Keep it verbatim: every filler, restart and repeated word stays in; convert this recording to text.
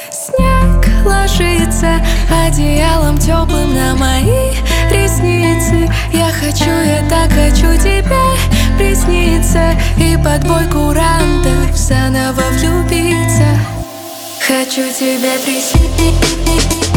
Снег ложится одеялом теплым на мои ресницы. Я хочу, я так хочу тебе присниться и под бой курантов заново влюбиться. Хочу тебе присниться.